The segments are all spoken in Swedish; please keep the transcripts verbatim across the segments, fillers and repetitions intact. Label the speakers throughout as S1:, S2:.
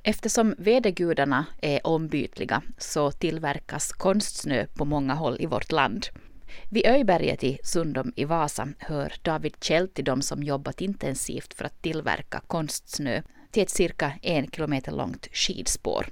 S1: Eftersom vädergudarna är ombytliga så tillverkas konstsnö på många håll i vårt land. Vid Öjberget i Sundom i Vasa hör David Kjeld till de som jobbat intensivt för att tillverka konstsnö till ett cirka en kilometer långt skidspår.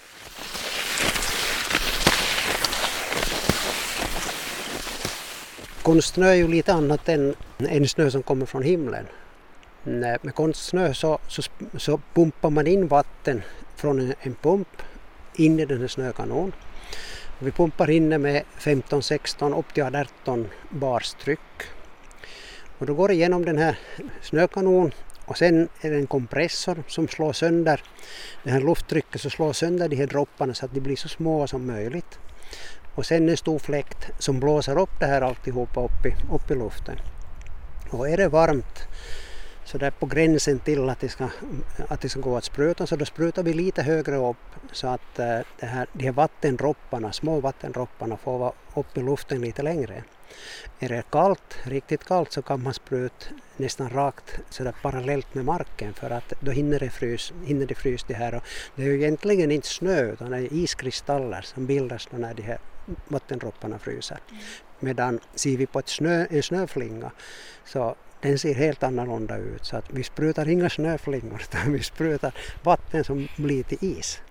S2: Konstsnö är ju lite annat än en snö som kommer från himlen. Med konstsnö så, så, så pumpar man in vatten från en, en pump in i den här snökanon. Och vi pumpar in det med femton sexton upp till arton bars tryck. Och då går det igenom den här snökanon och sen är det en kompressor som slår sönder det här lufttrycket, så slår sönder de här dropparna så att de blir så små som möjligt. Och sen en stor fläkt som blåser upp det här alltihopa upp i, upp i luften. Och är det varmt så där på gränsen till att det ska, att det ska gå att spruta, så då sprutar vi lite högre upp så att uh, det här, de här vattendropparna, små vattendropparna får vara upp i luften lite längre. Är det kallt, riktigt kallt, så kan man spruta nästan rakt så där parallellt med marken, för att då hinner det frys, hinner det frys det här. Och det är ju egentligen inte snö utan det är iskristaller som bildas när de här vattendropparna fryser. Medan ser vi på ett snö, en snöflinga så den ser helt annorlunda ut, så att vi sprutar inga snöflingor utan vi sprutar vatten som blir till is.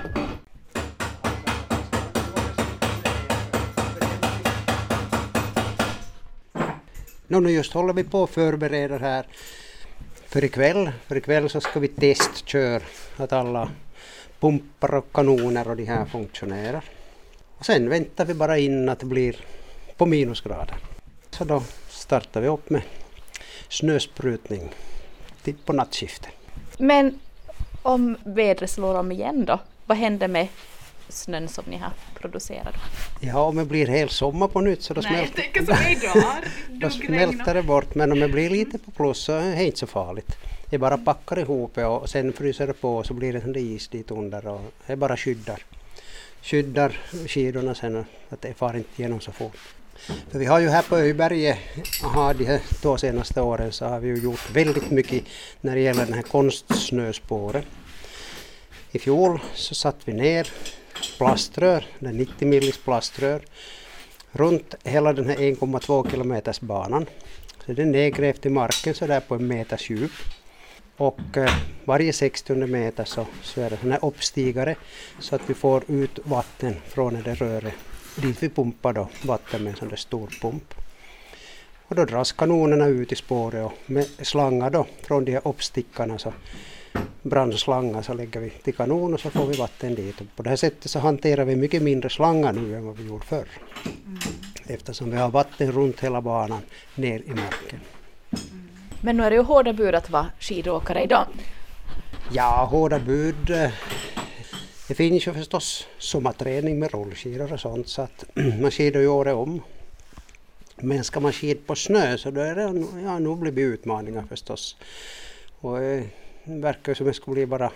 S2: Nu just håller vi på att förbereda här för ikväll. För ikväll så ska vi testköra att alla pumpar och kanoner och de här funktionerar. Och sen väntar vi bara in att det blir på minusgrader. Så då startar vi upp med snösprutning på nattskiftet.
S1: Men om vädret slår om igen då, vad händer med snön som ni har producerat?
S2: Ja, om det blir helt sommar på nytt så då,
S3: Nej,
S2: smälter,
S3: så idag,
S2: då smälter det bort. Men om det blir lite på plus så är det inte så farligt. Det bara packar ihop och sen fryser det på och så blir det en is dit under och det bara skyddar. Skyddar skidorna sen att det far inte igenom så fort. För vi har ju här på Öjberget, aha, de här två senaste åren så har vi ju gjort väldigt mycket när det gäller den här konstsnöspåret. I fjol så satt vi ner plaströr, den nittio millis plaströr, runt hela den här en komma två kilometers banan. Så den är nedgrävt i marken så där på en meters djup. Och eh, varje sextio meter så, så är det sån här uppstigare så att vi får ut vatten från det röret. Dit vi pumpar då vatten med en sån där stor pump. Och då dras kanonerna ut i spåret och med slangar då från de här uppstickarna så brandslangar så lägger vi till kanon och så får vi vatten dit. Och på det här sättet så hanterar vi mycket mindre slangar nu än vad vi gjorde förr. Mm. Eftersom vi har vatten runt hela banan ner i marken.
S1: Mm. Men nu är det ju hårda bud att vara skidåkare idag.
S2: Ja, hårda bud. Det finns ju förstås sommarträning med rullskidor och sånt så att man skidar ju året om. Men ska man skida på snö så då är det, ja, nu blir det utmaningar förstås. Och det verkar som det ska bli bara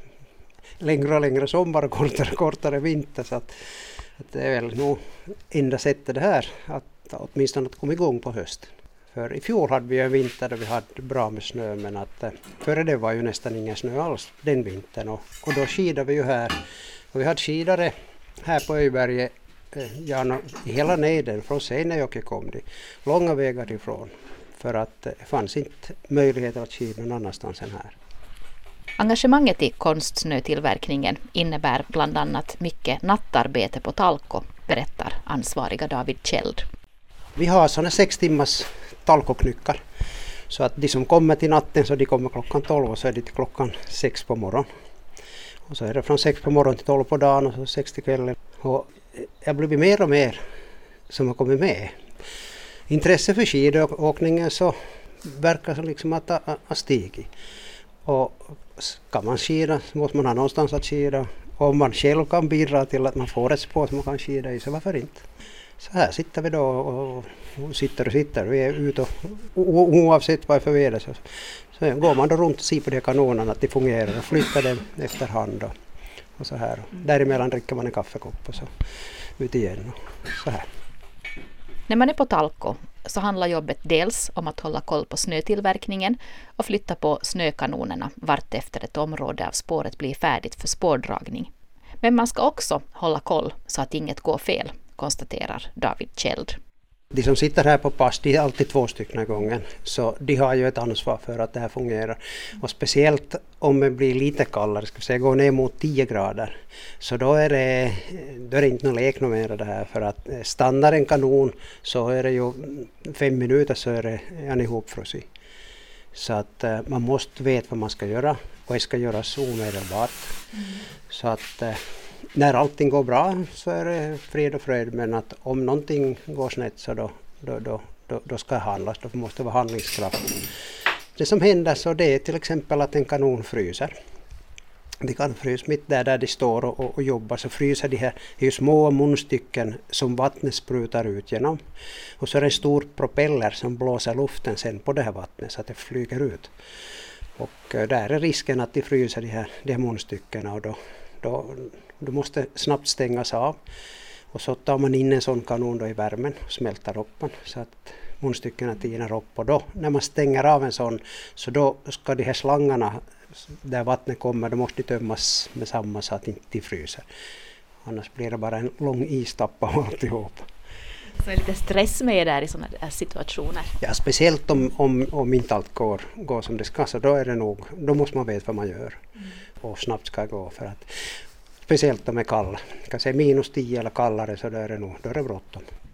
S2: längre och längre sommar och kortare och kortare vinter. Så att, att det är väl nog enda sättet det här, att åtminstone att komma igång på hösten. För i fjol hade vi en vinter där vi hade bra med snö, men att före det var ju nästan ingen snö alls den vintern. Och, och då skidade vi ju här. Och vi hade skidare här på Öjberget, ja, i hela nejden, från Seinäjoki kom de, långa vägar ifrån. För att det fanns inte möjlighet att skida någon annanstans än här.
S1: Engagemanget i konstsnötillverkningen innebär bland annat mycket nattarbete på Talko, berättar ansvariga David Kjeld.
S2: Vi har sådana sex timmars talkoknyckar. Så att de som kommer till natten så de kommer klockan tolv och så är det till klockan sex på morgonen. Och så är det från sex på morgonen till tolv på dagen och så sex till kvällen. Och jag har blivit mer och mer som har kommit med. Intresse för skidåkningen så verkar det liksom att ha stigit. Och kan man skida så måste man ha någonstans att skida. Och om man själv kan bidra till att man får ett spår som man kan skida i, så varför inte? Så här sitter vi då och, och sitter och sitter. Vi är ute och o, oavsett vad för väder så, så går man då runt och ser på de kanonerna att det fungerar och flyttar dem efterhand. Och, och så här. Däremellan dricker man en kaffekopp och så ut igen och så här.
S1: När man är på Talko så handlar jobbet dels om att hålla koll på snötillverkningen och flytta på snökanonerna vart efter ett område av spåret blir färdigt för spårdragning. Men man ska också hålla koll så att inget går fel, konstaterar David Kjeld.
S2: De som sitter här på pass, de är alltid två stycken gången, så de har ju ett ansvar för att det här fungerar. Och speciellt om det blir lite kallare, ska vi säga, går ner mot tio grader, så då är det, då är det inte någon lek mer det här, för att stannar en kanon så är det ju fem minuter så är det en ihopfrusit. Så att uh, man måste veta vad man ska göra och det ska göras omedelbart. Mm. Så att uh, när allting går bra så är det fred och fröjd, men att om någonting går snett så då, då, då, då, då ska det handlas, då måste det vara handlingskraft. Det som händer så det är till exempel att en kanon fryser. De kan frysa mitt där, där de står och, och, och jobbar, så fryser de här är ju små munstycken som vattnet sprutar ut genom. Och så är det en stor propeller som blåser luften sen på det här vattnet så att det flyger ut. Och uh, där är risken att de fryser de här, de här munstycken, och då, då, då måste snabbt stängas av. Och så tar man in en sån kanon då i värmen och smälter upp den så att munstyckena tinar upp. Och då när man stänger av en sån, så då ska de här slangarna där vattnet kommer, då måste de tömmas med samma så att inte de fryser. Annars blir det bara en lång istappa och alltihop.
S1: Så är lite stress med där i sådana här situationer?
S2: Ja, speciellt om, om, om inte allt går, går som det ska, så då är det nog, då måste man veta vad man gör. Mm. Och snabbt ska gå, för att speciellt om det är kalla. Kan säga minus tio eller kallare, så då är det nog, då är det bråttom.